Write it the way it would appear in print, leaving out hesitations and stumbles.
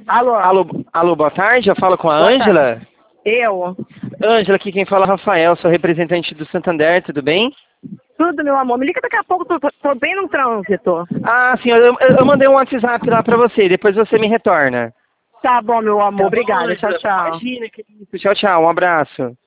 Alô? Alô, boa tarde, eu falo com a Boa Ângela. Eu? Ângela, aqui quem fala é o Rafael, sou representante do Santander, tudo bem? Tudo, meu amor. Me liga daqui a pouco, tô bem no trânsito. Ah, sim, eu mandei um WhatsApp lá pra você, depois você me retorna. Tá bom, meu Tá amor. bom, Obrigada. Tchau, Ângela? tchau. Imagina, que isso. Tchau, tchau, um abraço.